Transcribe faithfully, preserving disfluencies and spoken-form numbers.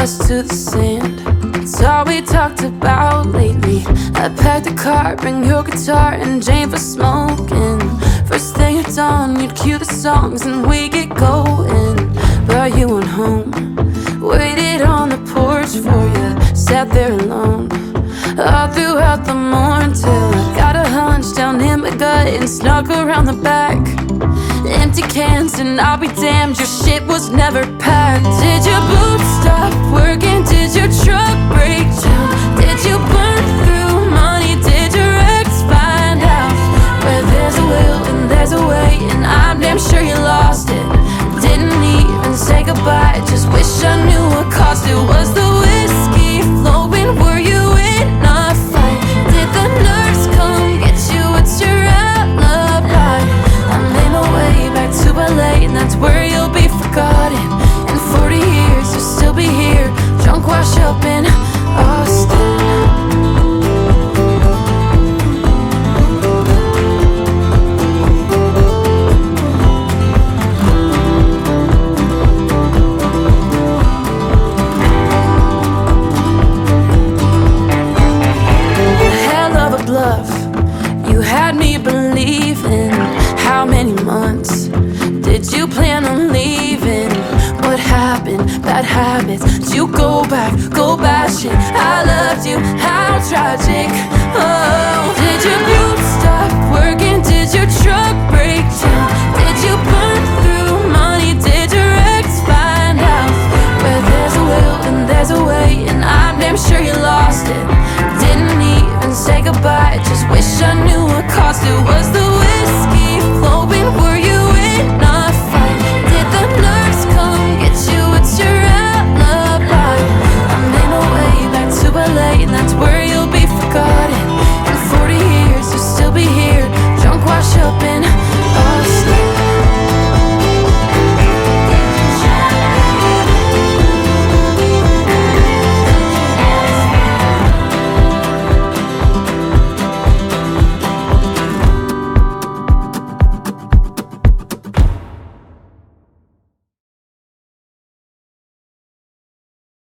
us to the sand. It's all we talked about lately. I packed a car, bring your guitar and Jane for smoking. First thing at dawn, you'd cue the songs and we get going. But you went home, waited on the porch for you, sat there alone all throughout the morn till I got a hunch down in my gut and snuck around the back. Empty cans and I'll be damned, your shit was never packed. Did your boots stop working? Did your truck break down? Did you burn through money? Did your ex find out? Where there's a will and there's a way, and I'm damn sure you lost it. Didn't even say goodbye, just wish I knew what cost it. Was the whiskey flowing? Were you in a fight? Did the nurse come get you? What's your alibi? I made my way back to L A, and that's where you'll be forgotten. In forty years you'll still be here, drunk wash up in Austin. You had me believing. How many months did you plan on leaving? What happened? Bad habits. Did you go back, go bashing? I loved you, how tragic. Oh, did your boots stop working? Did your truck break down? Did you burn through money? Did your ex find out? Where there's a will and there's a way, and I'm damn sure you lost it. Didn't even say goodbye, just wish I knew what cost it. Was the